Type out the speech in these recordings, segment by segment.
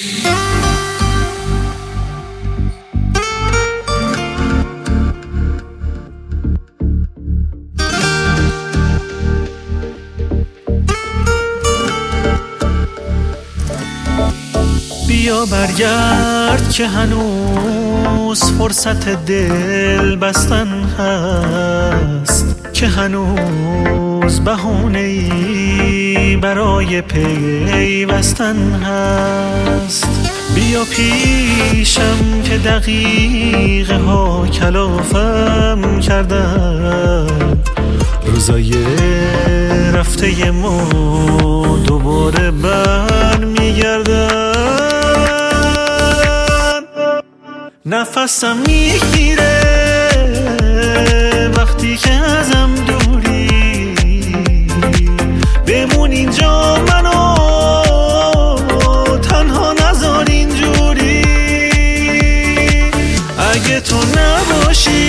بیا برگرد که هنوز فرصت دل بستن هست، که هنوز بهانه‌ای برای پیوستن هست. بیا پیشم که دقیقه ها کلافم کردن، روزای رفته ما دوباره بر میگردن. نفسم میگیره وقتی که ازم دوری، بمون اینجا منو تنها نذار اینجوری. اگه تو نباشی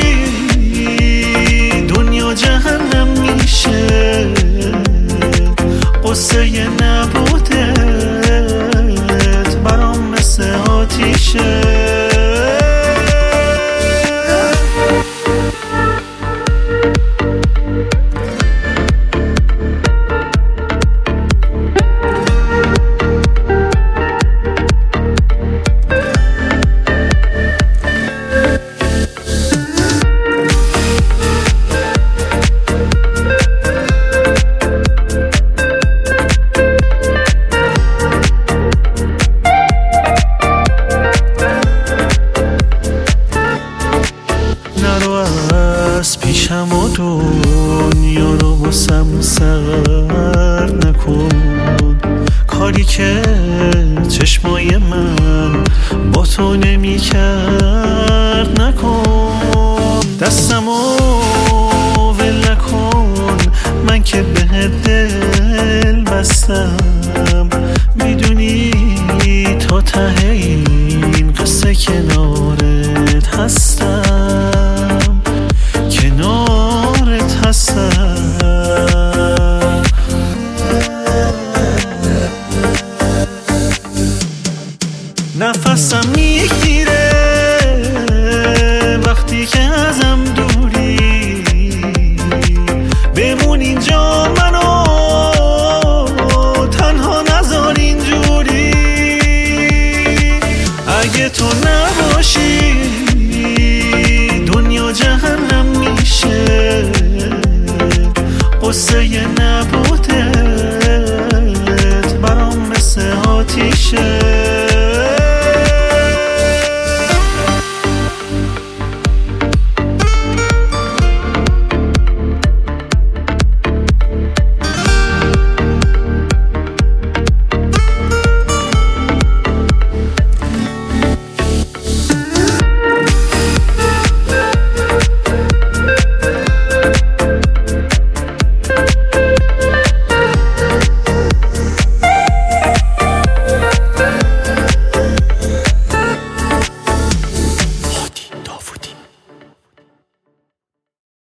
دنیا جهنم میشه، قصه نبودت برام مثل آتیشه. از پیشم و دنیا رو بسم سر نکن، کاری که چشمای من با تو نمی کرد نکن. دستمو ول نکن، من که به دل بستم، میدونی تا ته این قصه کنارت هستم، کنارت هستم. نفسم میگیره وقتی که ازم دوری، بمون اینجا منو تنها نذار اینجوری. اگه تو